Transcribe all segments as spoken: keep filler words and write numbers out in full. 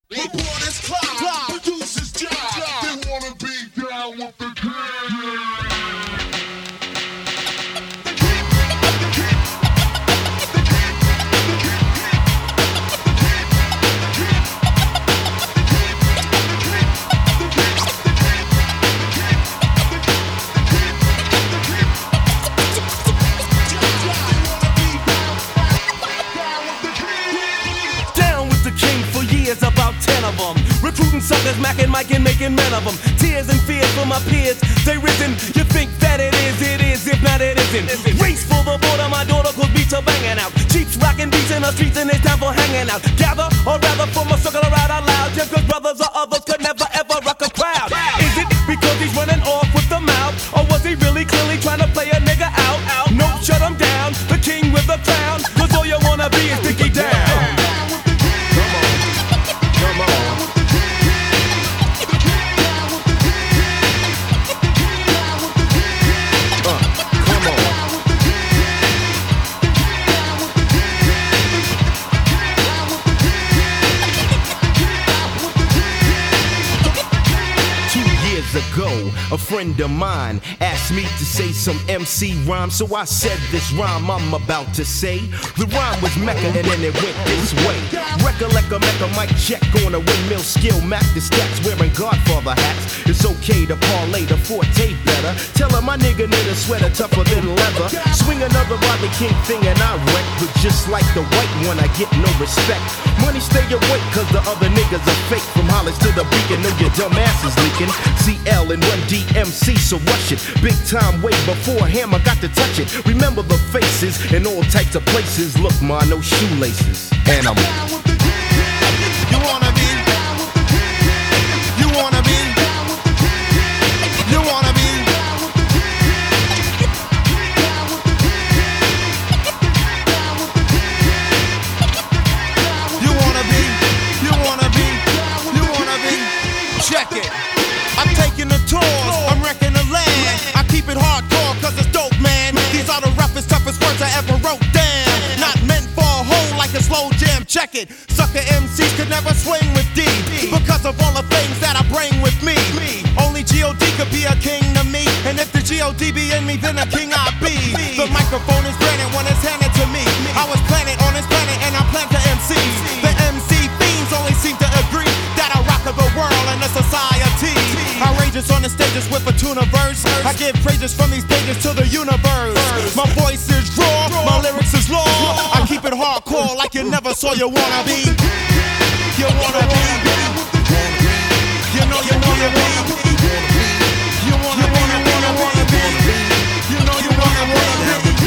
Reporters clock, producers job. They wanna be down with the king. About ten of them, recruiting suckers, macking, Mike, and making men of them. Tears and fears for my peers, they risen. You think that it is, it is, if not it isn't. Race for the border, my daughter, cause beats are banging out. Cheeks rocking beats in the streets, and it's time for hanging out. Gather, or rather, form a circle around out loud. Just cause brothers or others could never ever rock a crowd. Is it because he's running off with the mouth, or was he really clearly trying to play a nigga out? out? No, shut him down, the king with the crown, cause all you wanna be is Dickie down. Ago, a friend of mine asked me to say some M C rhyme, so I said this rhyme I'm about to say. The rhyme was Mecca and then it went this way. Recollect a Mecca mic check on a windmill skill, Mac the stacks wearing Godfather hats. It's okay to parlay the forte better. Tell her my nigga need a sweater tougher than leather. Swing another Rodney King thing and I wreck, but just like the white one I get no respect. Money stay awake cause the other niggas are fake. From Hollis to the Beacon, know your dumb ass is leaking. C L and Run D M C, so rush it. Big time way before Hammer got to touch it. Remember the faces in all types of places. Look, ma, no shoelaces. And I'm down with the king. You wanna be? You wanna be? You wanna be? You wanna be? You wanna be? You wanna be? Check it. I'm taking the tours, I'm wrecking the land. I keep it hardcore cause it's dope, man. These are the roughest, toughest words I ever wrote down. Not meant for a hole like a slow jam, check it. Sucker M Cs could never swing with D, because of all the things that I bring with me. Only G O D could be a king to me, and if the G O D be in me, then a king I be. The microphone is granted when it's handed to me. I was planted on this planet and I plant the M Cs. The M C fiends only seem to agree that I rock the world and the society. Outrageous on the stages with a tuna verse. I give praises from these pages to the universe. My voice is raw, my lyrics is law. I keep it hardcore like you never saw you wanna be. You wanna be. You know you wanna be. You wanna wanna wanna wanna be. You know you wanna wanna be.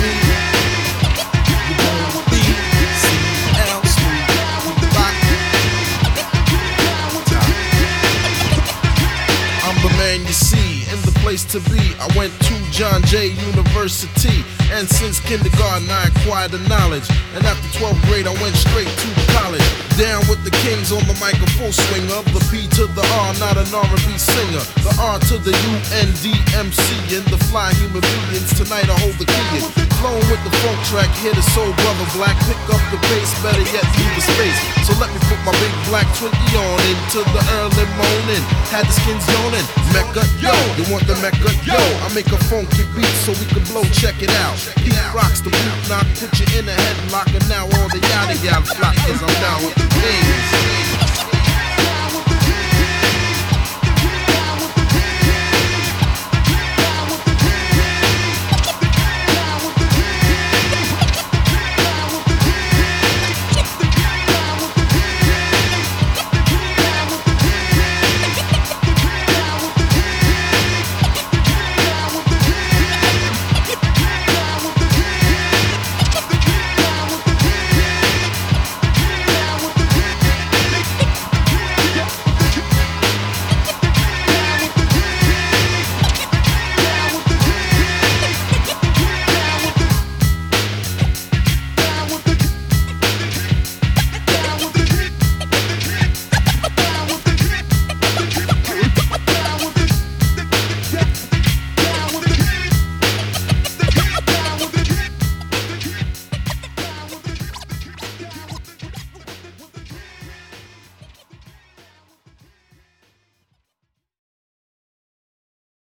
The man you see in the place to be. I went to John Jay University, and since kindergarten I acquired the knowledge. And after twelfth grade I went straight to college. Down with the kings on the mic, a full swinger. The P to the R, not an R and B singer. The R to the U N D M C, and the fly human beings. Tonight I hold the key. Flowing with the funk track, hit a soul brother black. Pick up the pace, better yet leave the space. So let me put my big black twenty on into the early morning. Had the skins yawning. Mecca, yo, you want the Mecca, yo? I make a funky beat so we can blow, check it out. He rocks the boot knock, put you in a headlock, and now all the yada yada flock, cause I'm down with the kings.